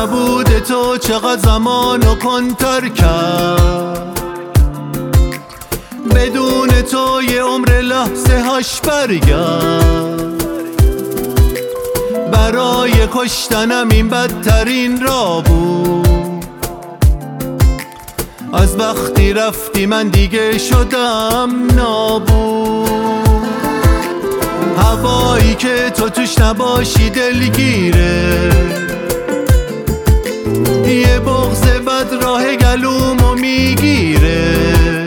نبود تو چقدر زمانو کنتر کرد، بدون تو یه عمر لحظه هاش برگرد. برای کشتنم این بدترین راه بود، از وقتی رفتی من دیگه شدم نابود. هوایی که تو توش نباشی دلگیره، یه بغض بد راه گلومو میگیره.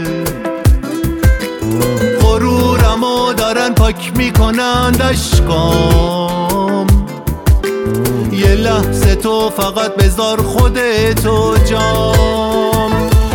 غرورمو دارن پاک میکنن اشکام، یه لحظه تو فقط بذار خودتو جام.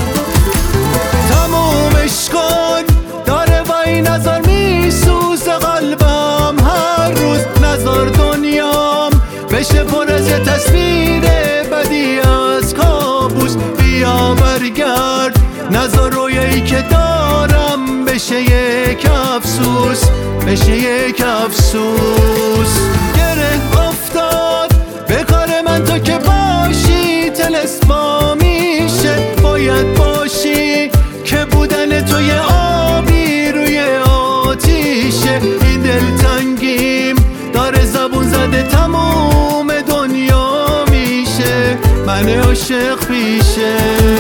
تمومش کن داره با این نظر میسوزه قلبم هر روز. نظر دنیام بشه پر از یه تصویر بدی از کابوس. بیا برگرد نظر رویایی که دارم بشه یک افسوس، بشه یک افسوس. گره افتاد به کار من تو که باشی، طلسما میشه باید باشی که بودن تو یه آبی روی آتیشه. این دلتنگیم داره زبون زده تموم دنیا میشه، من عاشق پیشه.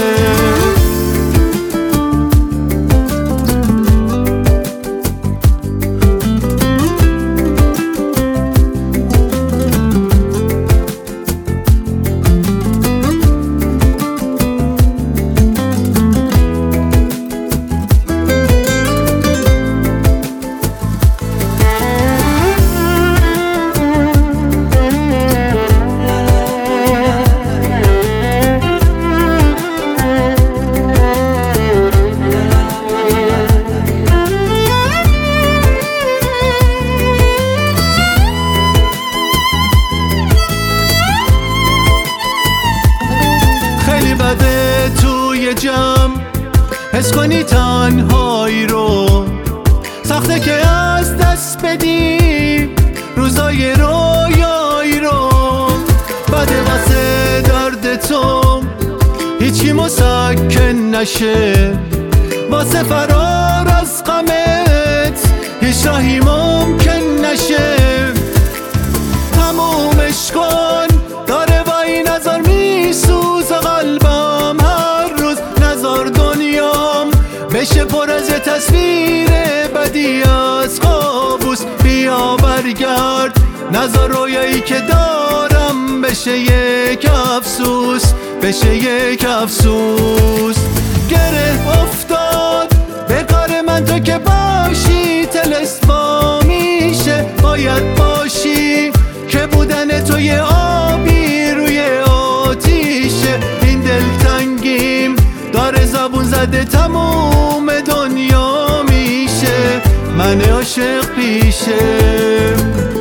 بده توی جمع حس کنی تنهایی رو، سخته که از دست بدی روزای رویایی رو. بده واسه درد تو هیچی مسکن نشه، واسه فرار از غمت هیچ راهی ممکن نشه. تمومش کن داره با این نظر میسوزه قلبم هر روز. نظر دنیام بشه پر از یه تصویر بدی از کابوس. بیا برگرد نظر رویایی که دارم بشه یک افسوس، بشه یک افسوس. گره افتاد به کار من تو که باشی، طلسما میشه باید باشی که بودن تو یه آبی روی آتیشه. این دلتنگیم داره زبون زده تموم دنیا میشه، من عاشق پیشه.